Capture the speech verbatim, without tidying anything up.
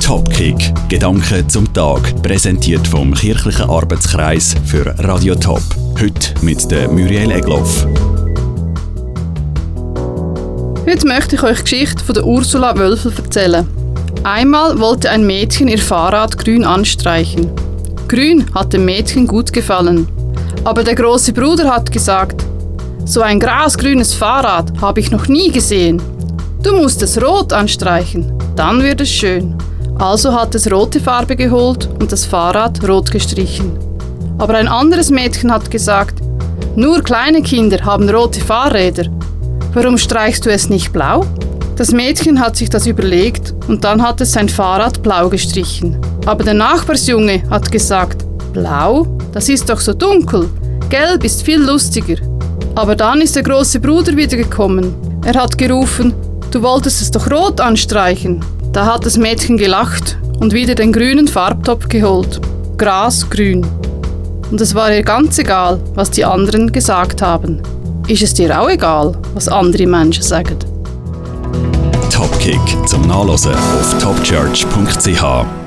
Topkick, Gedanken zum Tag, präsentiert vom Kirchlichen Arbeitskreis für Radio Top. Heute mit der Muriel Egloff. Heute möchte ich euch die Geschichte von der Ursula Wölfel erzählen. Einmal wollte ein Mädchen ihr Fahrrad grün anstreichen. Grün hat dem Mädchen gut gefallen. Aber der große Bruder hat gesagt: So ein grasgrünes Fahrrad habe ich noch nie gesehen. Du musst es rot anstreichen, dann wird es schön. Also hat es rote Farbe geholt und das Fahrrad rot gestrichen. Aber ein anderes Mädchen hat gesagt: Nur kleine Kinder haben rote Fahrräder. Warum streichst du es nicht blau? Das Mädchen hat sich das überlegt und dann hat es sein Fahrrad blau gestrichen. Aber der Nachbarsjunge hat gesagt: Blau? Das ist doch so dunkel. Gelb ist viel lustiger. Aber dann ist der große Bruder wieder gekommen. Er hat gerufen: Du wolltest es doch rot anstreichen. Da hat das Mädchen gelacht und wieder den grünen Farbtopf geholt. Grasgrün. Und es war ihr ganz egal, was die anderen gesagt haben. Ist es dir auch egal, was andere Menschen sagen? Topkick zum Nachlesen auf topchurch punkt c h.